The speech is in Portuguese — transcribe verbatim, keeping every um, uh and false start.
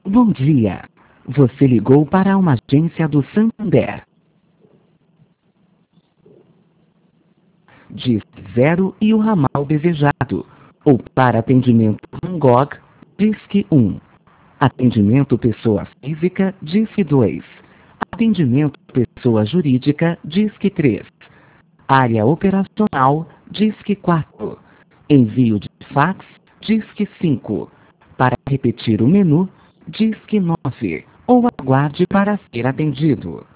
Bom dia. Você ligou para uma agência do Santander. Diz zero e o ramal desejado. Ou para atendimento Van Gogh, disque um. Atendimento pessoa física, disque dois. Atendimento pessoa jurídica, disque três. Área operacional, disque quatro. Envio de fax, disque cinco. Para repetir o menu, disque nove. Ou aguarde para ser atendido.